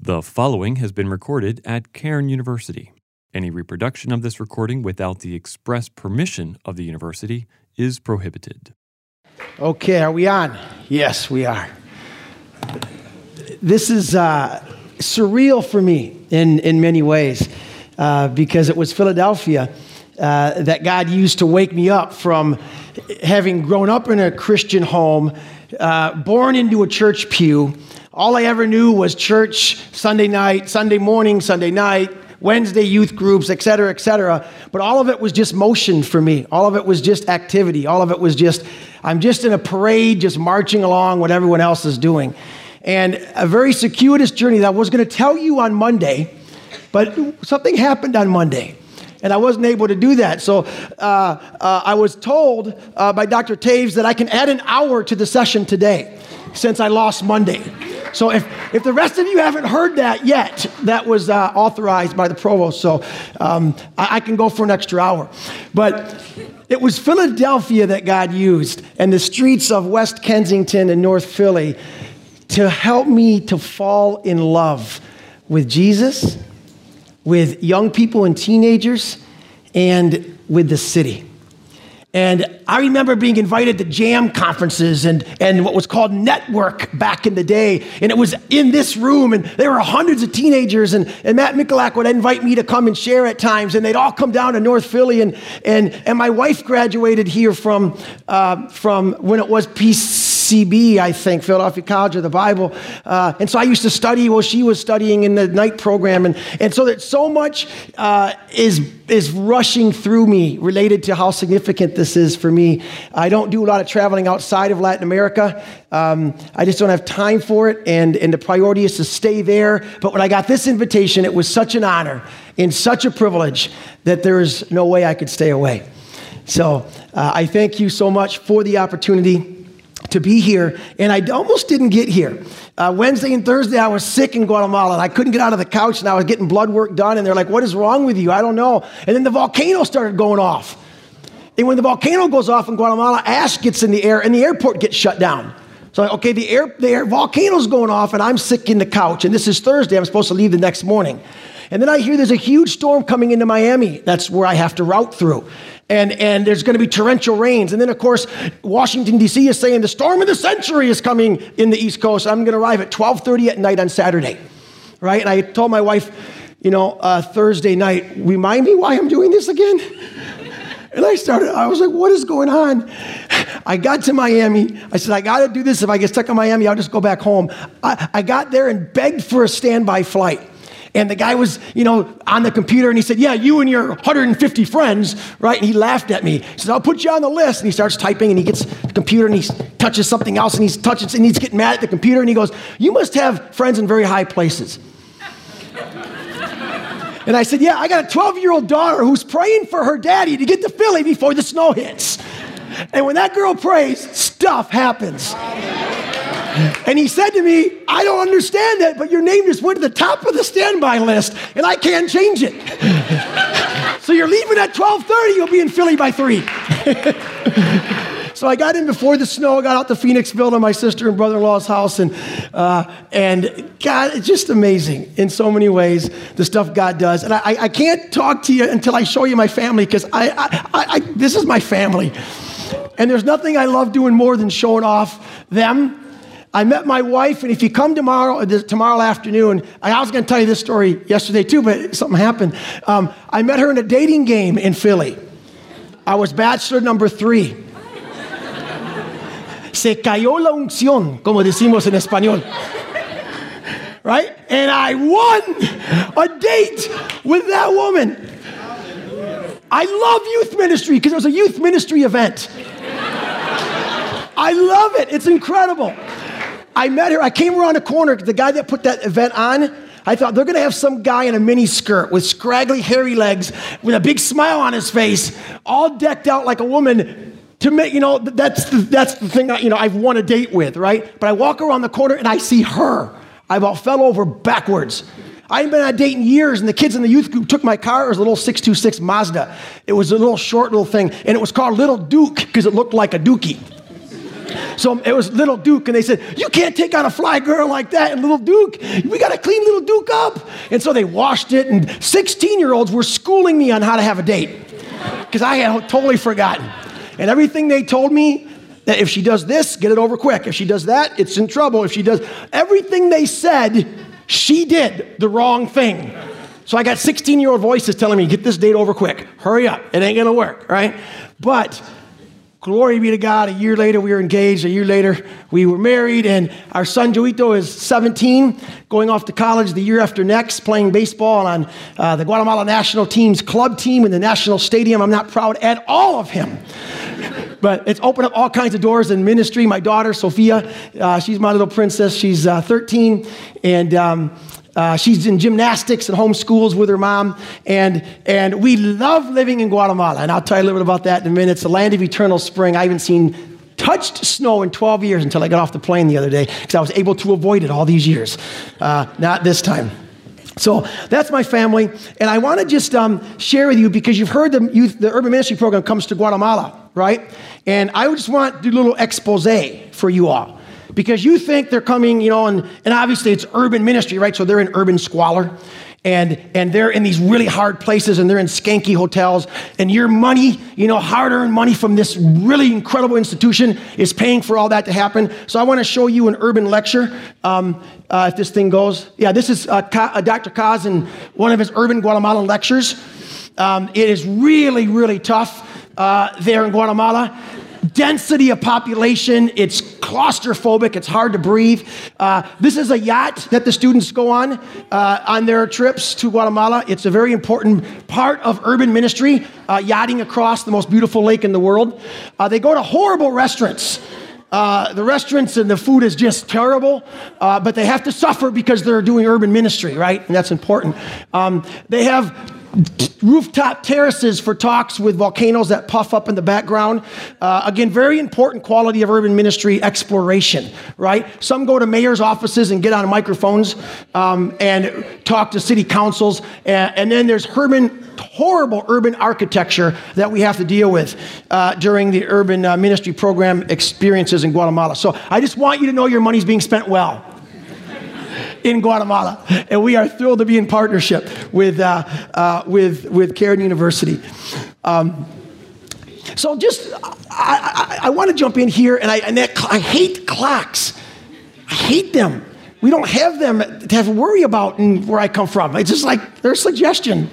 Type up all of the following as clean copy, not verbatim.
The following has been recorded at Cairn University. Any reproduction of this recording without the express permission of the university is prohibited. Okay, are we on? Yes, we are. This is surreal for me in many ways because it was Philadelphia that God used to wake me up from having grown up in a Christian home, born into a church pew. All I ever knew was church, Sunday night, Sunday morning, Sunday night, Wednesday youth groups, et cetera, et cetera. But all of it was just motion for me. All of it was just activity. All of it was just, I'm just in a parade, just marching along what everyone else is doing. And a very circuitous journey that I was going to tell you on Monday, but something happened on Monday. And I wasn't able to do that. So I was told by Dr. Taves that I can add an hour to the session today since I lost Monday. So if the rest of you haven't heard that yet, that was authorized by the provost. So I can go for an extra hour. But it was Philadelphia that God used and the streets of West Kensington and North Philly to help me to fall in love with Jesus, with young people and teenagers, and with the city. And I remember being invited to jam conferences and what was called Network back in the day. And it was in this room, and there were hundreds of teenagers, and Matt Michalak would invite me to come and share at times, and they'd all come down to North Philly. And my wife graduated here from when it was PCB, I think, Philadelphia College of the Bible. And so I used to study while she was studying in the night program. And so that so much is rushing through me related to how significant this is for me. I don't do a lot of traveling outside of Latin America. I just don't have time for it, and the priority is to stay there. But when I got this invitation, it was such an honor and such a privilege that there is no way I could stay away. So I thank you so much for the opportunity to be here, and I almost didn't get here. Wednesday and Thursday, I was sick in Guatemala, and I couldn't get out of the couch, and I was getting blood work done, and they're like, what is wrong with you? I don't know. And then the volcano started going off. And when the volcano goes off in Guatemala, ash gets in the air, and the airport gets shut down. So, okay, the volcano's going off, and I'm sick in the couch, and this is Thursday. I'm supposed to leave the next morning. And then I hear there's a huge storm coming into Miami. That's where I have to route through. And there's going to be torrential rains. And then, of course, Washington, D.C. is saying the storm of the century is coming in the East Coast. I'm going to arrive at 12:30 at night on Saturday, right? And I told my wife, Thursday night, remind me why I'm doing this again? And I was like, what is going on? I got to Miami. I said, I got to do this. If I get stuck in Miami, I'll just go back home. I got there and begged for a standby flight. And the guy was, on the computer, and he said, yeah, you and your 150 friends, right? And he laughed at me. He said, I'll put you on the list. And he starts typing, and he gets the computer, and he touches something else, and he's getting mad at the computer, and he goes, you must have friends in very high places. And I said, yeah, I got a 12-year-old daughter who's praying for her daddy to get to Philly before the snow hits. And when that girl prays, stuff happens. And he said to me, I don't understand that, but your name just went to the top of the standby list, and I can't change it. So you're leaving at 12:30, you'll be in Philly by 3. So I got in before the snow, got out to Phoenixville to my sister and brother-in-law's house, and God, it's just amazing in so many ways, the stuff God does. And I can't talk to you until I show you my family, because this is my family. And there's nothing I love doing more than showing off them. I met my wife, and if you come tomorrow afternoon, I was going to tell you this story yesterday too, but something happened. I met her in a dating game in Philly. I was bachelor number 3. Se cayó la unción, como decimos en español. Right? And I won a date with that woman. I love youth ministry because it was a youth ministry event. I love it. It's incredible. I met her. I came around the corner. The guy that put that event on, I thought they're going to have some guy in a mini skirt with scraggly, hairy legs with a big smile on his face, all decked out like a woman. To make, that's the thing, I've won a date with, right? But I walk around the corner and I see her. I about fell over backwards. I hadn't been on a date in years, and the kids in the youth group took my car. It was a little 626 Mazda. It was a little short little thing, and it was called Little Duke because it looked like a dookie. So it was Little Duke, and they said, you can't take on a fly girl like that. And Little Duke, we got to clean Little Duke up. And so they washed it, and 16-year-olds were schooling me on how to have a date because I had totally forgotten. And everything they told me, that if she does this, get it over quick. If she does that, it's in trouble. If she does everything they said, she did the wrong thing. So I got 16-year-old voices telling me, get this date over quick. Hurry up. It ain't going to work, right? But glory be to God, a year later we were engaged. A year later we were married, and our son Joito is 17, going off to college the year after next, playing baseball on the Guatemala national team's club team in the national stadium. I'm not proud at all of him. But it's opened up all kinds of doors in ministry. My daughter, Sophia, she's my little princess. She's 13, and she's in gymnastics and homeschools with her mom. And we love living in Guatemala. And I'll tell you a little bit about that in a minute. It's the land of eternal spring. I haven't touched snow in 12 years until I got off the plane the other day because I was able to avoid it all these years. Not this time. So that's my family. And I want to just share with you, because you've heard the Urban Ministry Program comes to Guatemala, right? And I just want to do a little expose for you all. Because you think they're coming, and obviously it's urban ministry, right? So they're in urban squalor. And they're in these really hard places, and they're in skanky hotels. And your money, hard-earned money from this really incredible institution is paying for all that to happen. So I want to show you an urban lecture, if this thing goes. Yeah, this is Dr. Kaz in one of his urban Guatemalan lectures. It is really, really tough there in Guatemala. Density of population, it's claustrophobic, it's hard to breathe. This is a yacht that the students go on their trips to Guatemala. It's a very important part of urban ministry, yachting across the most beautiful lake in the world. They go to horrible restaurants. The restaurants and the food is just terrible, but they have to suffer because they're doing urban ministry, right? And that's important. They have rooftop terraces for talks with volcanoes that puff up in the background. Again, very important quality of urban ministry exploration, right? Some go to mayor's offices and get on microphones and talk to city councils. And then there's horrible urban architecture that we have to deal with during the urban ministry program experiences in Guatemala. So I just want you to know your money's being spent well in Guatemala, and we are thrilled to be in partnership with Cairn University. So just, I want to jump in here, and I hate clocks. I hate them. We don't have them to have to worry about where I come from. It's just like their suggestion.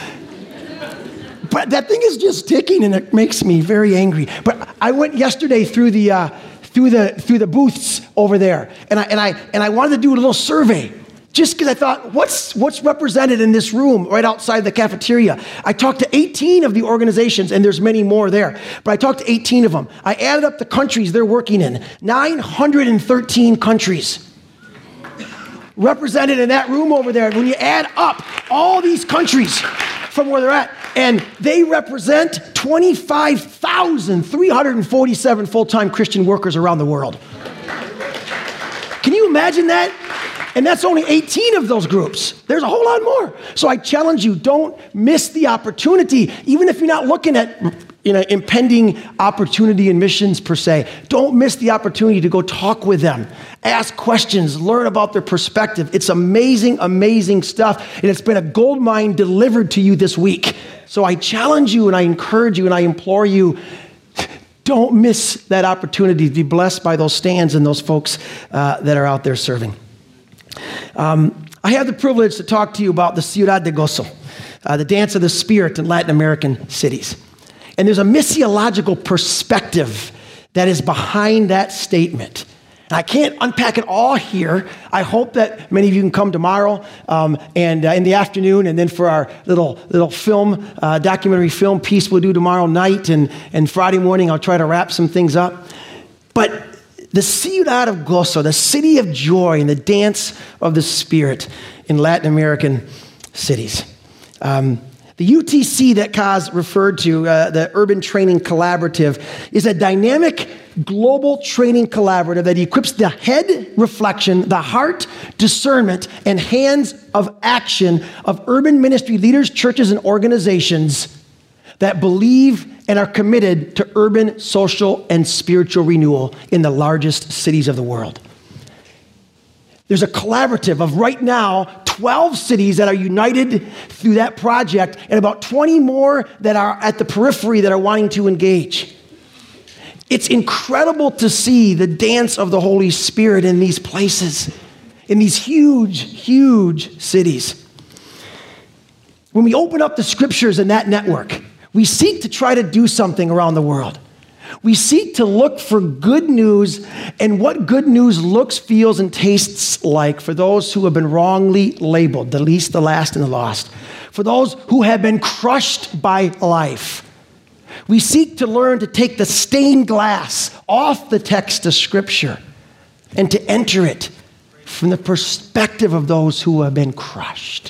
But that thing is just ticking, and it makes me very angry. But I went yesterday through the booths over there, and I wanted to do a little survey, just because I thought, what's represented in this room right outside the cafeteria? I talked to 18 of the organizations, and there's many more there, but I talked to 18 of them. I added up the countries they're working in, 913 countries represented in that room over there. When you add up all these countries from where they're at, and they represent 25,347 full-time Christian workers around the world. Can you imagine that? And that's only 18 of those groups. There's a whole lot more. So I challenge you, don't miss the opportunity, even if you're not looking at impending opportunity in missions per se. Don't miss the opportunity to go talk with them, ask questions, learn about their perspective. It's amazing, amazing stuff. And it's been a gold mine delivered to you this week. So I challenge you, and I encourage you, and I implore you, don't miss that opportunity to be blessed by those stands and those folks that are out there serving. I have the privilege to talk to you about the Ciudad de Gozo, the dance of the Spirit in Latin American cities. And there's a missiological perspective that is behind that statement. And I can't unpack it all here. I hope that many of you can come tomorrow and in the afternoon, and then for our little film, documentary film piece we'll do tomorrow night, and Friday morning I'll try to wrap some things up. But the Ciudad of Gozo, the city of joy and the dance of the Spirit in Latin American cities. The UTC that Kaz referred to, the Urban Training Collaborative, is a dynamic global training collaborative that equips the head reflection, the heart discernment, and hands of action of urban ministry leaders, churches, and organizations that believe and are committed to urban, social, and spiritual renewal in the largest cities of the world. There's a collaborative of right now 12 cities that are united through that project and about 20 more that are at the periphery that are wanting to engage. It's incredible to see the dance of the Holy Spirit in these places, in these huge, huge cities. When we open up the scriptures in that network, we seek to try to do something around the world. We seek to look for good news and what good news looks, feels, and tastes like for those who have been wrongly labeled, the least, the last, and the lost. For those who have been crushed by life. We seek to learn to take the stained glass off the text of Scripture and to enter it from the perspective of those who have been crushed.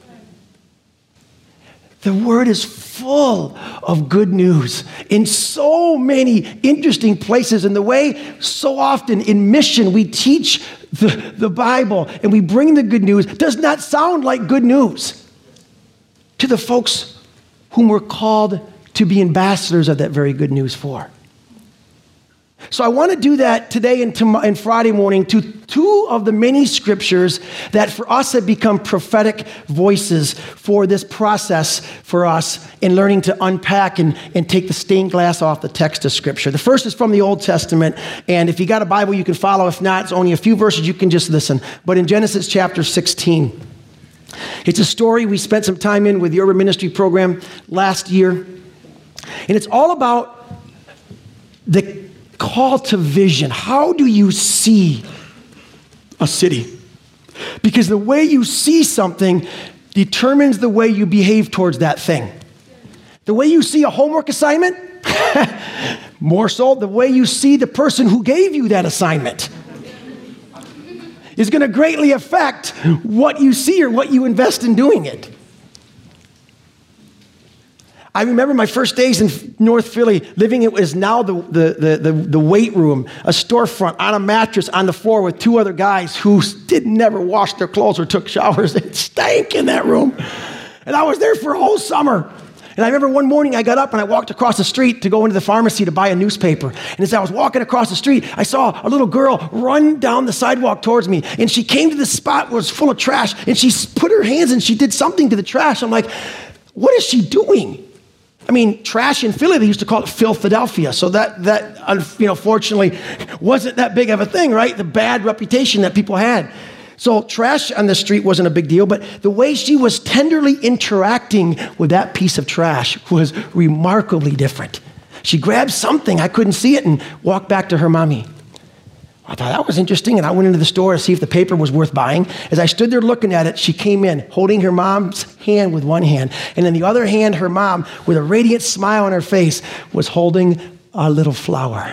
The Word is full of good news in so many interesting places. And the way so often in mission we teach the Bible and we bring the good news does not sound like good news to the folks whom we're called to be ambassadors of that very good news for. So I want to do that today and Friday morning to two of the many scriptures that for us have become prophetic voices for this process for us in learning to unpack and take the stained glass off the text of Scripture. The first is from the Old Testament, and if you got a Bible, you can follow. If not, it's only a few verses, you can just listen. But in Genesis chapter 16, it's a story we spent some time in with the Urban Ministry Program last year, and it's all about the call to vision. How do you see a city? Because the way you see something determines the way you behave towards that thing. The way you see a homework assignment, more so the way you see the person who gave you that assignment is going to greatly affect what you see or what you invest in doing it. I remember my first days in North Philly, living it was now the weight room, a storefront on a mattress on the floor with two other guys who never washed their clothes or took showers. It stank in that room. And I was there for a whole summer. And I remember one morning I got up and I walked across the street to go into the pharmacy to buy a newspaper. And as I was walking across the street, I saw a little girl run down the sidewalk towards me. And she came to the spot where it was full of trash. And she put her hands and she did something to the trash. I'm like, what is she doing? I mean, trash in Philly, they used to call it Philadelphia. So that fortunately wasn't that big of a thing, right? The bad reputation that people had. So trash on the street wasn't a big deal, but the way she was tenderly interacting with that piece of trash was remarkably different. She grabbed something, I couldn't see it, and walked back to her mommy. I thought that was interesting, and I went into the store to see if the paper was worth buying. As I stood there looking at it, she came in, holding her mom's hand with one hand, and in the other hand, her mom, with a radiant smile on her face, was holding a little flower.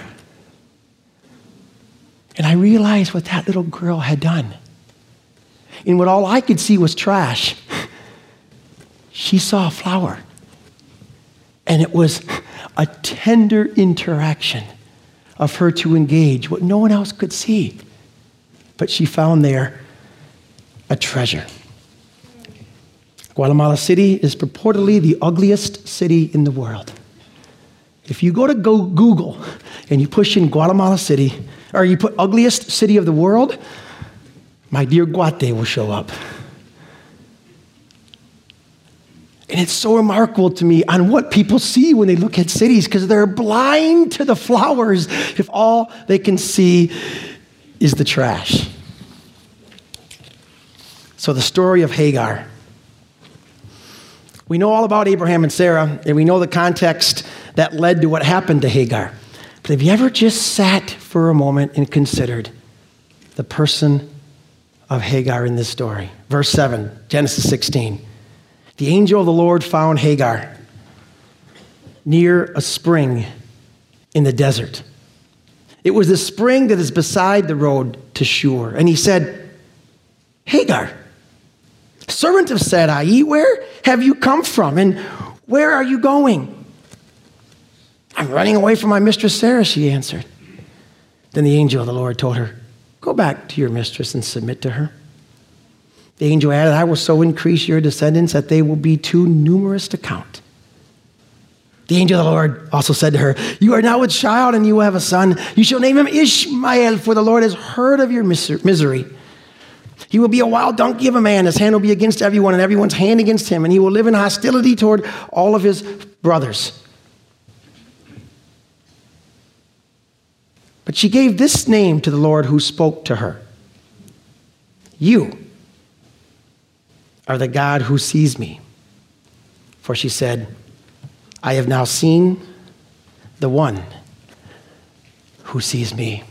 And I realized what that little girl had done. And what all I could see was trash. She saw a flower. And it was a tender interaction of her to engage what no one else could see. But she found there a treasure. Guatemala City is purportedly the ugliest city in the world. If you go to Google and you push in Guatemala City, or you put ugliest city of the world, my dear Guate will show up. And it's so remarkable to me on what people see when they look at cities, because they're blind to the flowers if all they can see is the trash. So the story of Hagar. We know all about Abraham and Sarah, and we know the context that led to what happened to Hagar. But have you ever just sat for a moment and considered the person of Hagar in this story? Verse 7, Genesis 16. The angel of the Lord found Hagar near a spring in the desert. It was the spring that is beside the road to Shur. And he said, Hagar, servant of Sarai, where have you come from and where are you going? I'm running away from my mistress Sarah, she answered. Then the angel of the Lord told her, go back to your mistress and submit to her. The angel added, I will so increase your descendants that they will be too numerous to count. The angel of the Lord also said to her, you are now with child, and you will have a son. You shall name him Ishmael, for the Lord has heard of your misery. He will be a wild donkey of a man. His hand will be against everyone, and everyone's hand against him, and he will live in hostility toward all of his brothers. But she gave this name to the Lord who spoke to her. You are the God who sees me. For she said, I have now seen the one who sees me.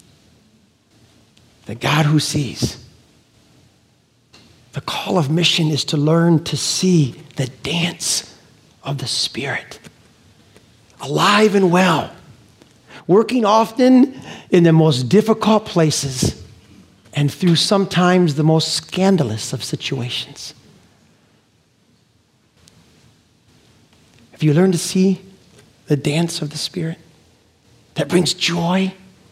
The God who sees. The call of mission is to learn to see the dance of the Spirit. Alive and well. Working often in the most difficult places and through sometimes the most scandalous of situations. Have you learned to see the dance of the Spirit that brings joy,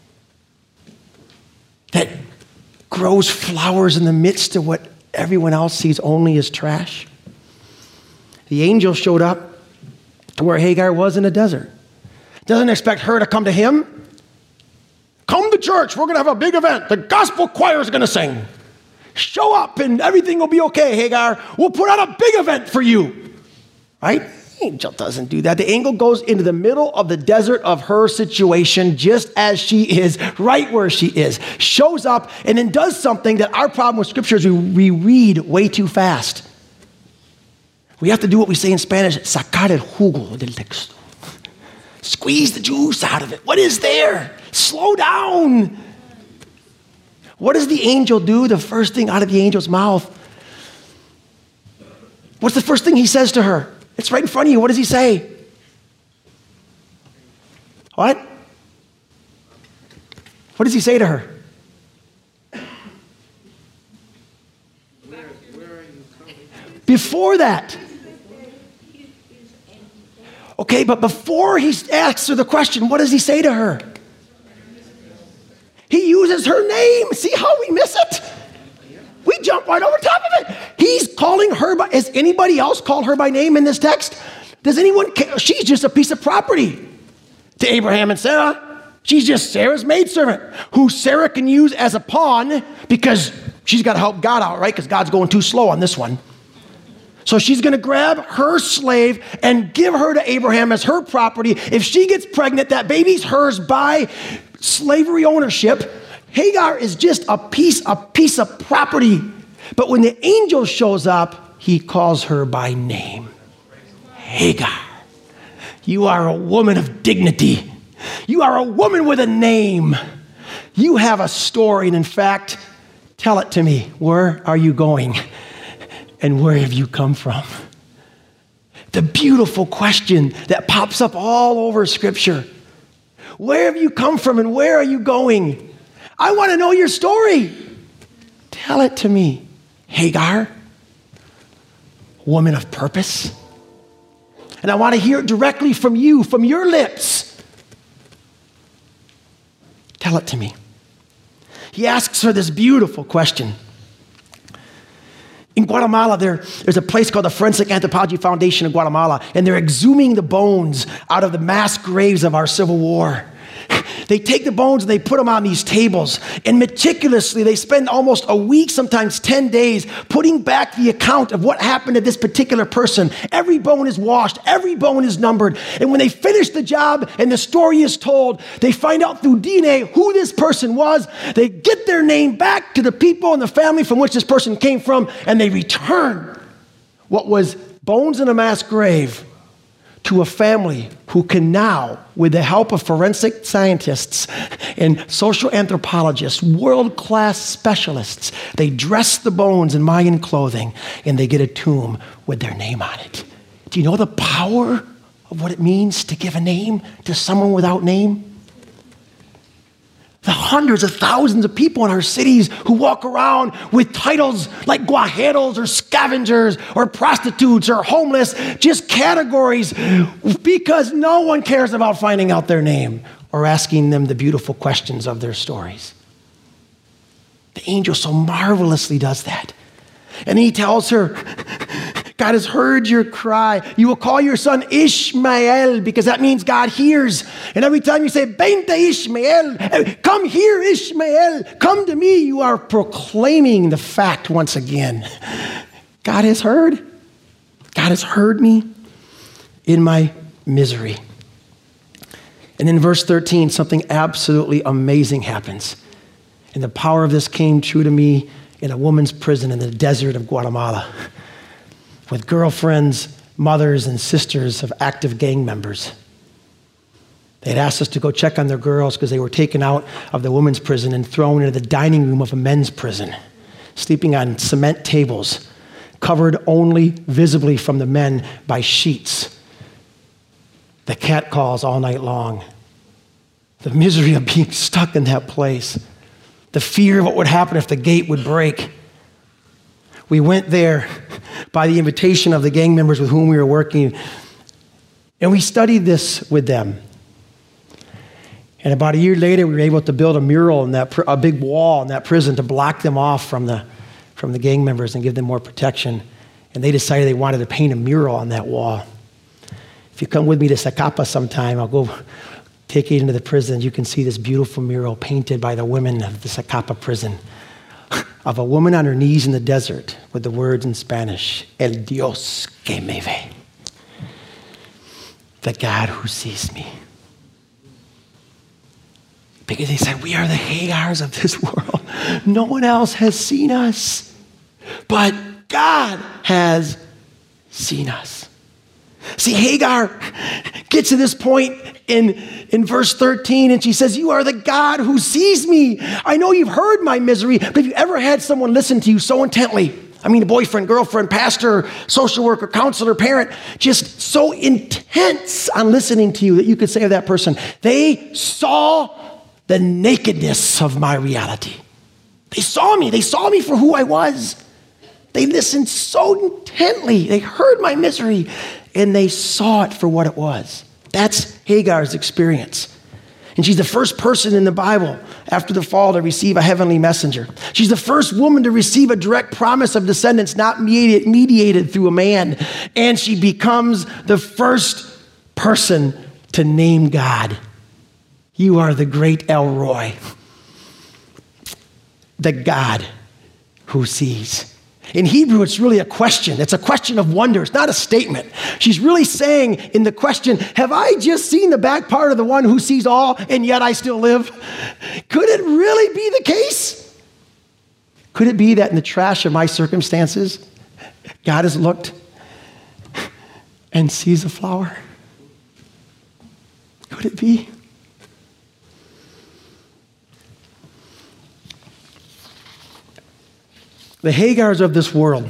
that grows flowers in the midst of what everyone else sees only as trash? The angel showed up to where Hagar was in the desert. Doesn't expect her to come to him. Come to church. We're going to have a big event. The gospel choir is going to sing. Show up and everything will be okay, Hagar. We'll put on a big event for you. Right? The angel doesn't do that. The angel goes into the middle of the desert of her situation just as she is, right where she is. Shows up and then does something that our problem with Scripture is we read way too fast. We have to do what we say in Spanish, sacar el jugo del texto. Squeeze the juice out of it. What is there? Slow down. What does the angel do? The first thing out of the angel's mouth. What's the first thing he says to her? It's right in front of you. What does he say? What? What does he say to her? Before that. Okay, but before he asks her the question, what does he say to her? He uses her name. See how we miss it? We jump right over top of it. He's calling her by, has anybody else called her by name in this text? Does anyone care? She's just a piece of property to Abraham and Sarah. She's just Sarah's maidservant, who Sarah can use as a pawn because she's got to help God out, right? Because God's going too slow on this one. So she's going to grab her slave and give her to Abraham as her property. If she gets pregnant, that baby's hers by slavery ownership. Hagar is just a piece of property. But when the angel shows up, he calls her by name. Hagar, you are a woman of dignity. You are a woman with a name. You have a story, and in fact, tell it to me. Where are you going? And where have you come from? The beautiful question that pops up all over Scripture. Where have you come from and where are you going? I want to know your story. Tell it to me. Hagar, woman of purpose. And I want to hear it directly from you, from your lips. Tell it to me. He asks her this beautiful question. In Guatemala, there's a place called the Forensic Anthropology Foundation of Guatemala, and they're exhuming the bones out of the mass graves of our Civil War. They take the bones and they put them on these tables, and meticulously they spend almost a week, sometimes 10 days, putting back the account of what happened to this particular person. Every bone is washed, every bone is numbered, and when they finish the job and the story is told, they find out through DNA who this person was. They get their name back to the people and the family from which this person came from, and they return what was bones in a mass grave to a family who can now, with the help of forensic scientists and social anthropologists, world-class specialists, they dress the bones in Mayan clothing and they get a tomb with their name on it. Do you know the power of what it means to give a name to someone without name? The hundreds of thousands of people in our cities who walk around with titles like guajeros or scavengers or prostitutes or homeless, just categories, because no one cares about finding out their name or asking them the beautiful questions of their stories. The angel so marvelously does that. And he tells her, God has heard your cry. You will call your son Ishmael, because that means God hears. And every time you say, Vente Ishmael, come here Ishmael, come to me, you are proclaiming the fact once again. God has heard. God has heard me in my misery. And in verse 13, something absolutely amazing happens. And the power of this came true to me in a woman's prison in the desert of Guatemala, with girlfriends, mothers, and sisters of active gang members. They had asked us to go check on their girls because they were taken out of the women's prison and thrown into the dining room of a men's prison, sleeping on cement tables, covered only visibly from the men by sheets. The cat calls all night long. The misery of being stuck in that place. The fear of what would happen if the gate would break. We went there by the invitation of the gang members with whom we were working, and we studied this with them. And about a year later, we were able to build a mural in a big wall in that prison to block them off from the gang members and give them more protection. And they decided they wanted to paint a mural on that wall. If you come with me to Zacapa sometime, I'll go take you into the prison. You can see this beautiful mural painted by the women of the Zacapa prison of a woman on her knees in the desert with the words in Spanish, El Dios que me ve. The God who sees me. Because they said, we are the Hagars of this world. No one else has seen us, but God has seen us. See, Hagar gets to this point in verse 13, and she says, you are the God who sees me. I know you've heard my misery, but have you ever had someone listen to you so intently? I mean, a boyfriend, girlfriend, pastor, social worker, counselor, parent, just so intense on listening to you that you could say of that person, they saw the nakedness of my reality. They saw me for who I was. They listened so intently. They heard my misery, and they saw it for what it was. That's Hagar's experience. And she's the first person in the Bible after the fall to receive a heavenly messenger. She's the first woman to receive a direct promise of descendants not mediated through a man. And she becomes the first person to name God. You are the great El Roi, the God who sees. In Hebrew, it's really a question. It's a question of wonder. It's not a statement. She's really saying in the question, have I just seen the back part of the one who sees all and yet I still live? Could it really be the case? Could it be that in the trash of my circumstances, God has looked and sees a flower? Could it be? The Hagars of this world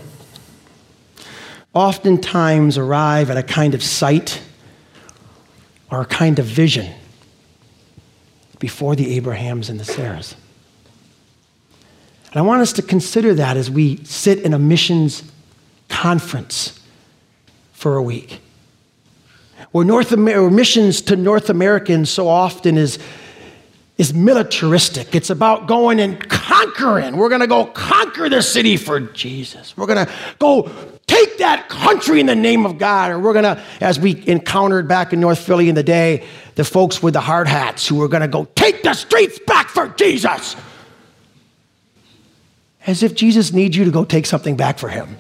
oftentimes arrive at a kind of sight or a kind of vision before the Abrahams and the Sarahs. And I want us to consider that as we sit in a missions conference for a week. Where missions to North Americans so often is militaristic. It's about going and conquering. We're going to go conquer the city for Jesus. We're going to go take that country in the name of God. Or we're going to, as we encountered back in North Philly in the day, the folks with the hard hats who were going to go take the streets back for Jesus. As if Jesus needs you to go take something back for him.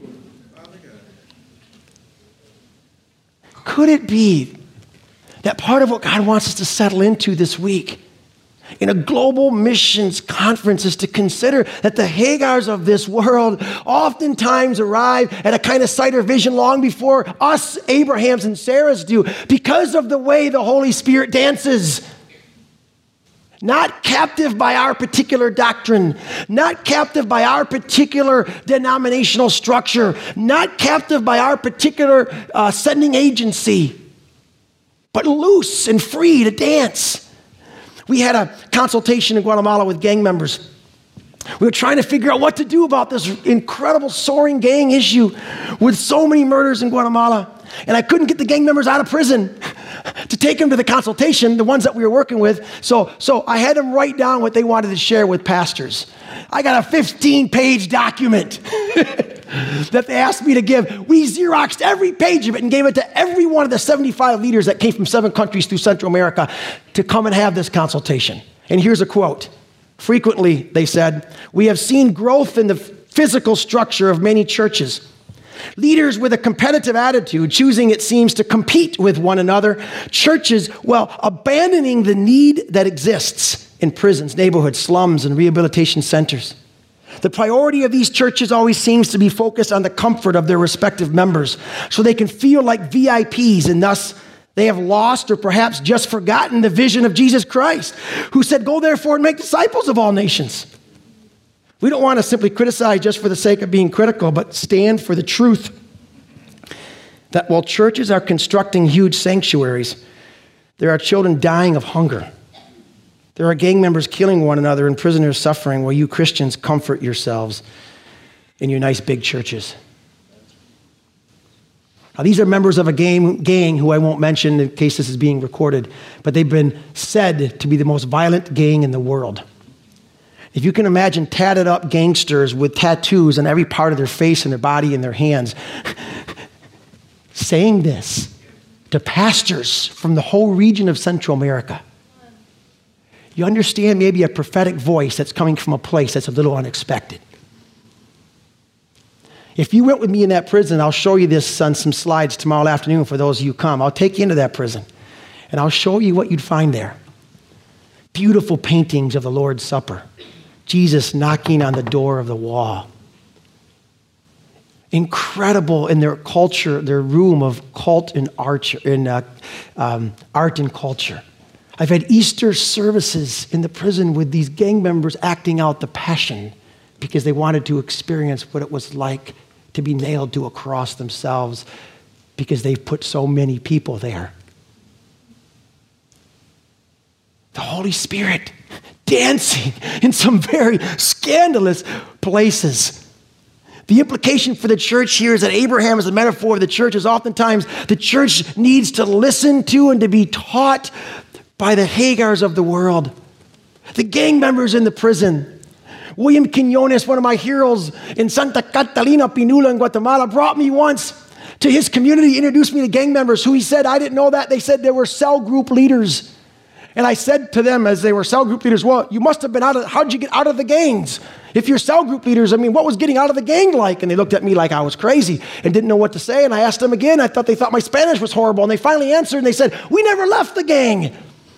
Could it be that part of what God wants us to settle into this week in a global missions conference is to consider that the Hagars of this world oftentimes arrive at a kind of sight or vision long before us, Abrahams and Sarahs, do, because of the way the Holy Spirit dances. Not captive by our particular doctrine, not captive by our particular denominational structure, not captive by our particular sending agency, but loose and free to dance. We had a consultation in Guatemala with gang members. We were trying to figure out what to do about this incredible soaring gang issue with so many murders in Guatemala. And I couldn't get the gang members out of prison to take them to the consultation, the ones that we were working with. So I had them write down what they wanted to share with pastors. I got a 15-page document that they asked me to give. We Xeroxed every page of it and gave it to every one of the 75 leaders that came from 7 countries through Central America to come and have this consultation. And here's a quote. Frequently, they said, we have seen growth in the physical structure of many churches. Leaders with a competitive attitude, choosing, it seems, to compete with one another. Churches, abandoning the need that exists in prisons, neighborhoods, slums, and rehabilitation centers. The priority of these churches always seems to be focused on the comfort of their respective members, so they can feel like VIPs, and thus they have lost or perhaps just forgotten the vision of Jesus Christ, who said, "Go therefore and make disciples of all nations." We don't want to simply criticize just for the sake of being critical, but stand for the truth that while churches are constructing huge sanctuaries, there are children dying of hunger. There are gang members killing one another and prisoners suffering, while you Christians comfort yourselves in your nice big churches. Now, these are members of a gang who I won't mention in case this is being recorded, but they've been said to be the most violent gang in the world. If you can imagine tatted up gangsters with tattoos on every part of their face and their body and their hands, saying this to pastors from the whole region of Central America, you understand maybe a prophetic voice that's coming from a place that's a little unexpected. If you went with me in that prison, I'll show you this on some slides tomorrow afternoon for those of you who come. I'll take you into that prison, and I'll show you what you'd find there. Beautiful paintings of the Lord's Supper. Jesus knocking on the door of the wall. Incredible in their culture, their room of art and culture. I've had Easter services in the prison with these gang members acting out the passion because they wanted to experience what it was like to be nailed to a cross themselves because they've put so many people there. The Holy Spirit dancing in some very scandalous places. The implication for the church here is that Abraham, as a metaphor of the church, is oftentimes the church needs to listen to and to be taught by the Hagars of the world. The gang members in the prison. William Quinones, one of my heroes in Santa Catalina, Pinula in Guatemala, brought me once to his community, introduced me to gang members who he said, I didn't know that. They said they were cell group leaders. And I said to them as they were cell group leaders, well, you must have been how'd you get out of the gangs? If you're cell group leaders, what was getting out of the gang like? And they looked at me like I was crazy and didn't know what to say. And I asked them again, they thought my Spanish was horrible. And they finally answered and they said, we never left the gang.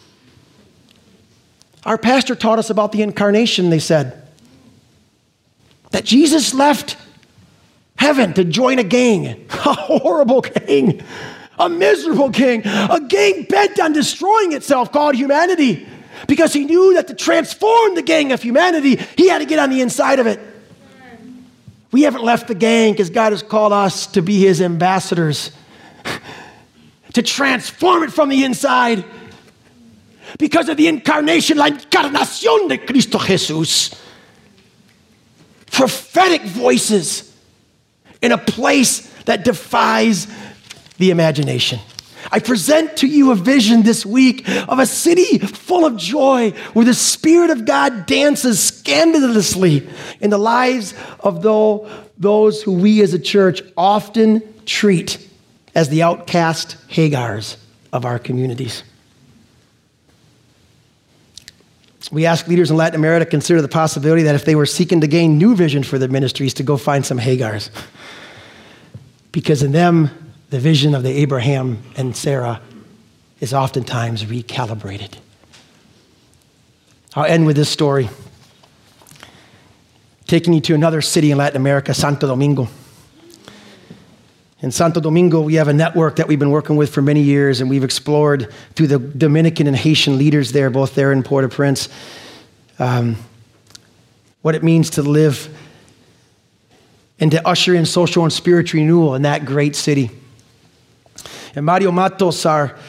Our pastor taught us about the incarnation, they said. That Jesus left heaven to join a gang, a horrible gang. A miserable gang, a gang bent on destroying itself called humanity, because he knew that to transform the gang of humanity, he had to get on the inside of it. We haven't left the gang because God has called us to be his ambassadors, to transform it from the inside. Because of the incarnation, la encarnación de Cristo Jesús. Prophetic voices in a place that defies the imagination. I present to you a vision this week of a city full of joy where the Spirit of God dances scandalously in the lives of those who we as a church often treat as the outcast Hagars of our communities. We ask leaders in Latin America to consider the possibility that if they were seeking to gain new vision for their ministries, to go find some Hagars. Because in them, the vision of the Abraham and Sarah is oftentimes recalibrated. I'll end with this story. Taking you to another city in Latin America, Santo Domingo. In Santo Domingo, we have a network that we've been working with for many years, and we've explored through the Dominican and Haitian leaders there, both there in Port-au-Prince, what it means to live and to usher in social and spiritual renewal in that great city. And Mario Matos,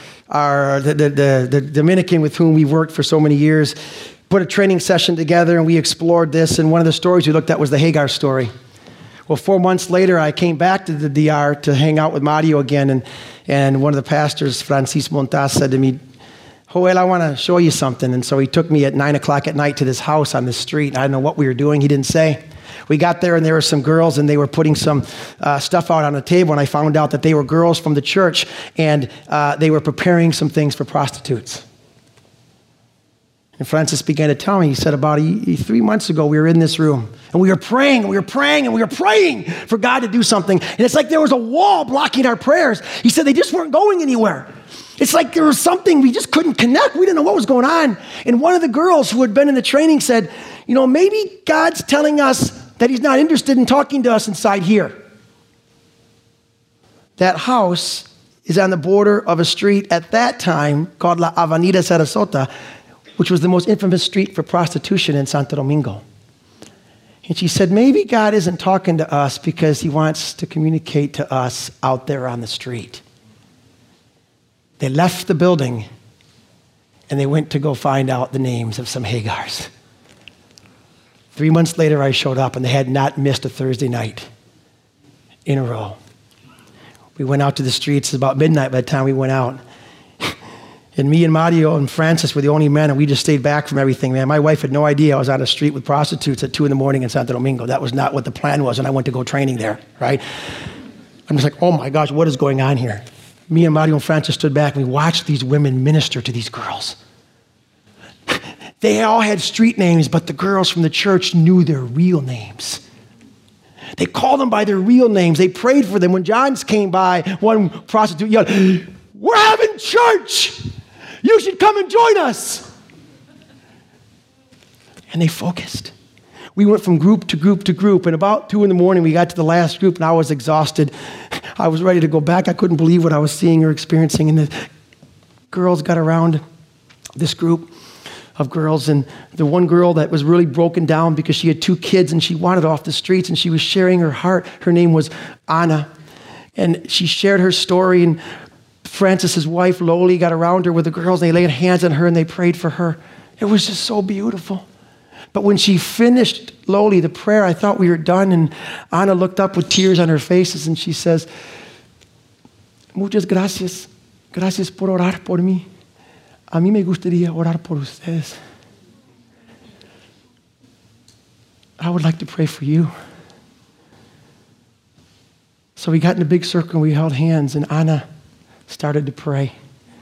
the Dominican with whom we've worked for so many years, put a training session together, and we explored this. And one of the stories we looked at was the Hagar story. Well, 4 months later, I came back to the DR to hang out with Mario again, and one of the pastors, Francis Montas, said to me, Joel, I want to show you something. And so he took me at 9 o'clock at night to this house on this street. I don't know what we were doing. He didn't say. We got there and there were some girls and they were putting some stuff out on a table, and I found out that they were girls from the church, and they were preparing some things for prostitutes. And Francis began to tell me, he said, about 3 months ago, we were in this room, and we were praying, and we were praying, and we were praying for God to do something. And it's like there was a wall blocking our prayers. He said they just weren't going anywhere. It's like there was something, we just couldn't connect. We didn't know what was going on. And one of the girls who had been in the training said, maybe God's telling us that he's not interested in talking to us inside here. That house is on the border of a street at that time called La Avenida Sarasota, which was the most infamous street for prostitution in Santo Domingo. And she said, maybe God isn't talking to us because he wants to communicate to us out there on the street. They left the building and they went to go find out the names of some Hagars. 3 months later, I showed up and they had not missed a Thursday night in a row. We went out to the streets. It was about midnight by the time we went out. And me and Mario and Francis were the only men, and we just stayed back from everything, man. My wife had no idea I was on a street with prostitutes at 2 a.m. in Santo Domingo. That was not what the plan was, and I went to go training there, right? I'm just like, oh my gosh, what is going on here? Me and Mario and Francis stood back, and we watched these women minister to these girls. They all had street names, but the girls from the church knew their real names. They called them by their real names. They prayed for them. When Johns came by, one prostitute yelled, "We're having church! You should come and join us." And they focused. We went from group to group to group, and about 2 a.m, we got to the last group, and I was exhausted. I was ready to go back. I couldn't believe what I was seeing or experiencing, and the girls got around this group of girls, and the one girl that was really broken down because she had 2 kids, and she wanted off the streets, and she was sharing her heart. Her name was Anna, and she shared her story, and Francis's wife, Loli, got around her with the girls. They laid hands on her and they prayed for her. It was just so beautiful. But when she finished, Loli, the prayer, I thought we were done. And Ana looked up with tears on her faces and she says, "Muchas gracias. Gracias por orar por mí. A mí me gustaría orar por ustedes. I would like to pray for you." So we got in a big circle and we held hands, and Ana started to pray.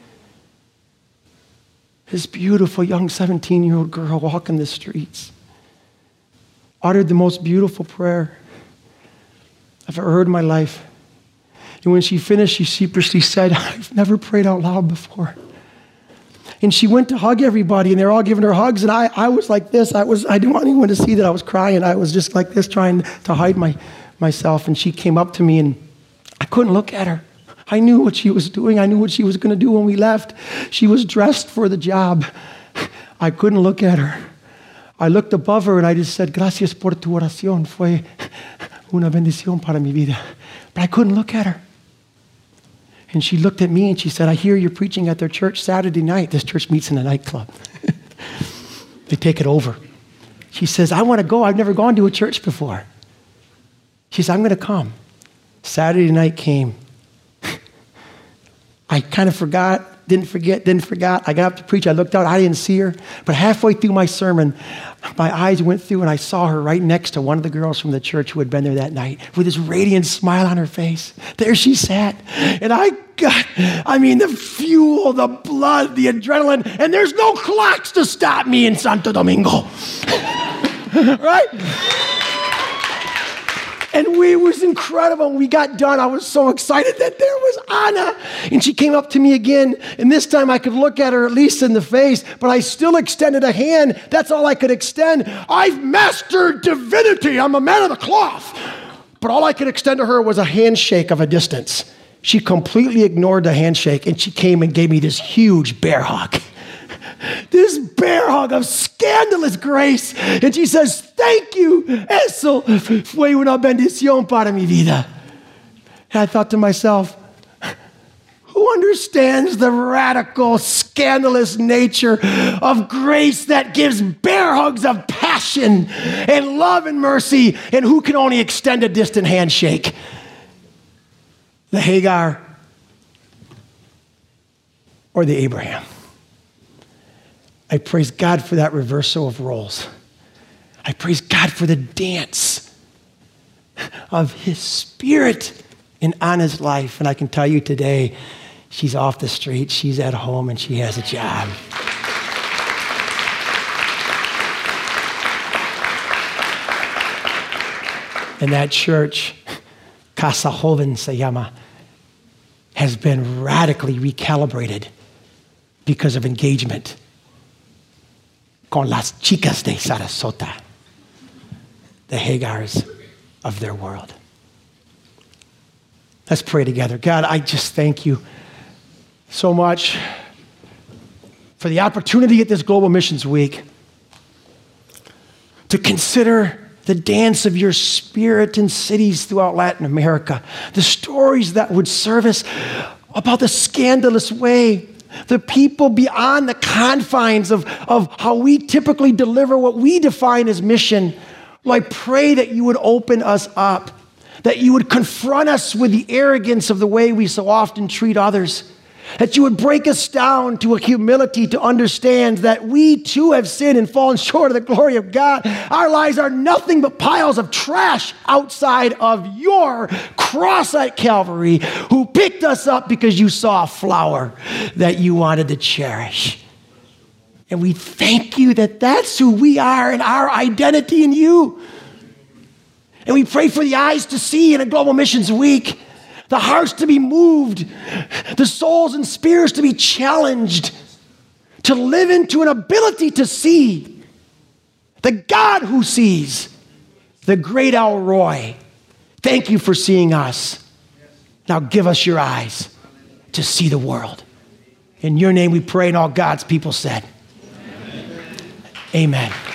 This beautiful young 17-year-old girl walking the streets uttered the most beautiful prayer I've ever heard in my life. And when she finished, she sheepishly said, "I've never prayed out loud before." And she went to hug everybody, and they're all giving her hugs, and I was like this. I didn't want anyone to see that I was crying. I was just like this, trying to hide myself. And she came up to me, and I couldn't look at her. I knew what she was doing. I knew what she was going to do when we left. She was dressed for the job. I couldn't look at her. I looked above her and I just said, "Gracias por tu oración. Fue una bendición para mi vida." But I couldn't look at her. And she looked at me and she said, "I hear you're preaching at their church Saturday night." This church meets in a nightclub. They take it over. She says, "I want to go. I've never gone to a church before." She said, "I'm going to come." Saturday night came. I kind of didn't forget. I got up to preach. I looked out. I didn't see her. But halfway through my sermon, my eyes went through and I saw her right next to one of the girls from the church who had been there that night with this radiant smile on her face. There she sat. And the fuel, the blood, the adrenaline, and there's no clocks to stop me in Santo Domingo. Right? And it was incredible. When we got done, I was so excited that there was Anna. And she came up to me again. And this time I could look at her at least in the face, but I still extended a hand. That's all I could extend. I've mastered divinity. I'm a man of the cloth. But all I could extend to her was a handshake of a distance. She completely ignored the handshake, and she came and gave me this huge bear hug. This bear hug of scandalous grace. And she says, "Thank you. Eso fue una bendición para mi vida." And I thought to myself, who understands the radical, scandalous nature of grace that gives bear hugs of passion and love and mercy, and who can only extend a distant handshake? The Hagar or the Abraham? I praise God for that reversal of roles. I praise God for the dance of his Spirit in Anna's life. And I can tell you today, she's off the street, she's at home, and she has a job. And that church, Casa Joven se llama, has been radically recalibrated because of engagement con las chicas de Sarasota, the Hagars of their world. Let's pray together. God, I just thank you so much for the opportunity at this Global Missions Week to consider the dance of your Spirit in cities throughout Latin America, the stories that would serve us about the scandalous way the people beyond the confines of how we typically deliver what we define as mission. Lord, I pray that you would open us up, that you would confront us with the arrogance of the way we so often treat others, that you would break us down to a humility to understand that we too have sinned and fallen short of the glory of God. Our lives are nothing but piles of trash outside of your cross at Calvary, who picked us up because you saw a flower that you wanted to cherish. And we thank you that that's who we are and our identity in you. And we pray for the eyes to see in a Global Missions Week, the hearts to be moved, the souls and spirits to be challenged, to live into an ability to see the God who sees, the great El Roy. Thank you for seeing us. Now give us your eyes to see the world. In your name we pray, and all God's people said, Amen. Amen.